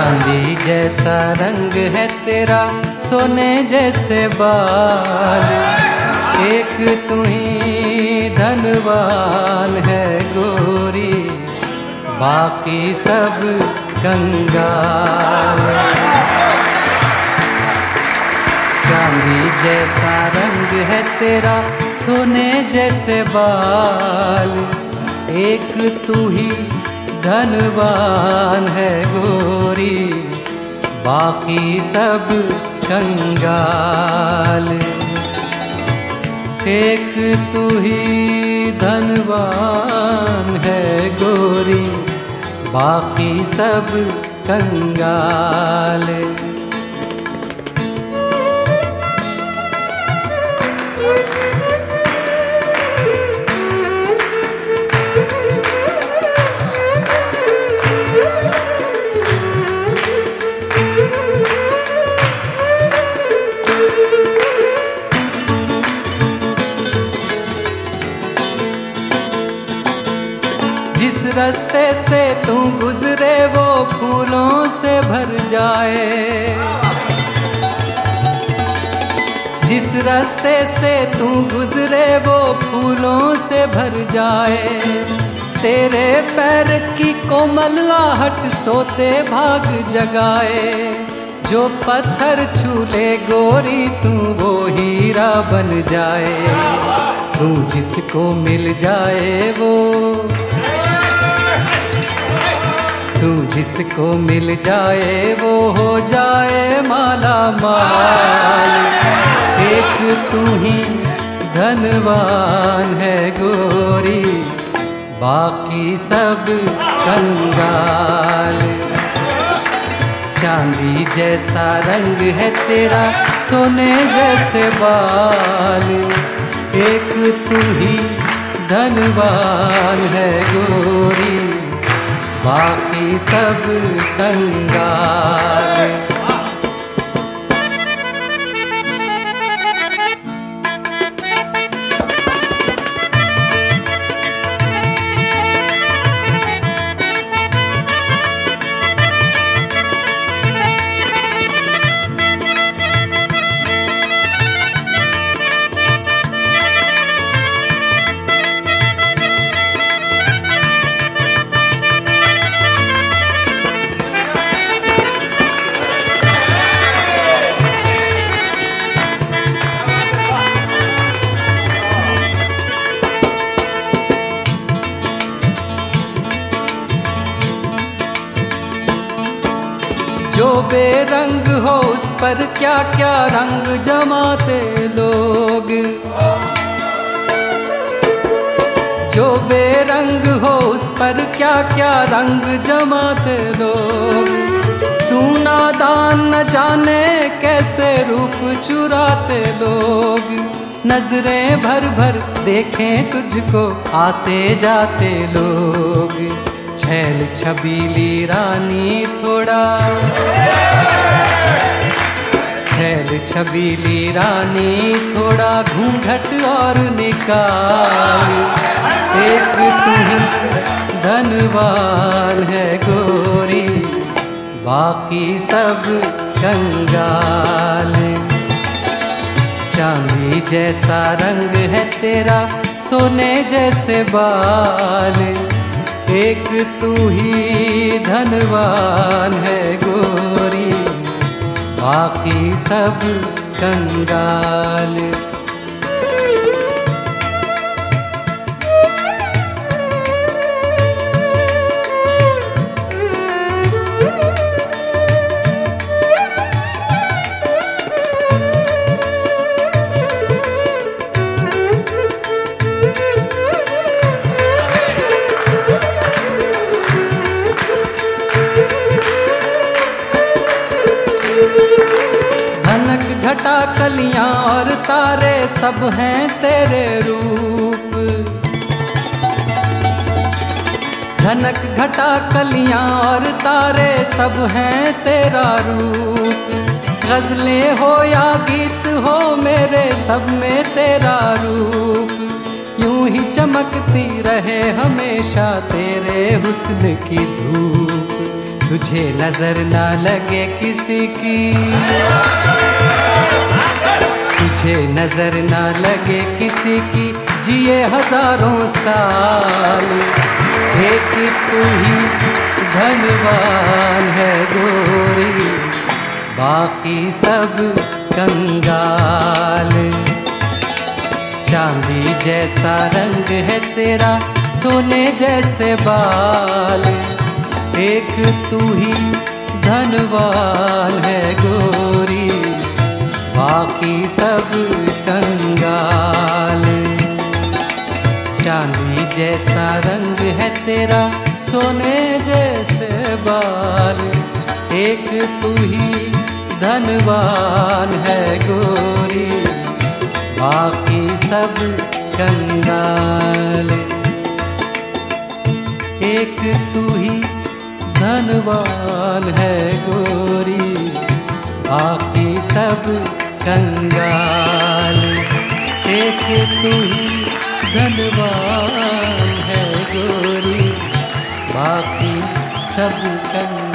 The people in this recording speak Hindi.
चांदी जैसा रंग है तेरा, सोने जैसे बाल, एक तू ही धनवान है गोरी, बाकी सब कंगाल। चांदी जैसा रंग है तेरा, सोने जैसे बाल, एक तू ही धनवान है गोरी, बाकी सब कंगाल। एक तू ही धनवान है गोरी, बाकी सब कंगाल। जिस रास्ते से तू गुजरे वो फूलों से भर जाए, जिस रास्ते से तू गुजरे वो फूलों से भर जाए। तेरे पैर की कोमल आहट सोते भाग जगाए, जो पत्थर छू ले गोरी तू वो हीरा बन जाए। तू जिसको मिल जाए वो, तू जिसको मिल जाए वो हो जाए माला माल। एक तू ही धनवान है गोरी, बाकी सब कंगाल। चांदी जैसा रंग है तेरा, सोने जैसे बाल, एक तू ही धनवान है गोरी, बाकी सब कंगाल। जो बेरंग हो उस पर क्या क्या रंग जमाते लोग, जो बेरंग हो उस पर क्या क्या रंग जमाते लोग। तू नादान न जाने कैसे रूप चुराते लोग, नजरें भर भर देखें तुझको आते जाते लोग। छैल छबीली रानी थोड़ा, छैल छबीली रानी थोड़ा घूंघट और निकाल। एक तू ही धनवान है गोरी, बाकी सब कंगाल। चांदी जैसा रंग है तेरा, सोने जैसे बाल, एक तू ही धनवान है गोरी, बाकी सब कंगाल। धनक घटा कलियां और तारे सब हैं तेरे रूप। धनक घटा कलियां और तारे सब हैं तेरा रूप। गजलें हो या गीत हो मेरे सब में तेरा रूप। यूं ही चमकती रहे हमेशा तेरे हुस्न की धूप। तुझे नजर ना लगे किसी की, तुझे नजर ना लगे किसी की, जिए हजारों साल। एक तू ही धनवान है गोरी, बाकी सब कंगाल। चांदी जैसा रंग है तेरा, सोने जैसे बाल। एक तू ही धनवान है गोरी, बाकी सब कंगाल। चांदी जैसा रंग है तेरा, सोने जैसे बाल। एक तू ही धनवान है गोरी, बाकी सब कंगाल। एक तू ही धनवान है गोरी, बाकी सब कंगाल। एक तू ही धनवान है गोरी, बाकी सब कंगाल।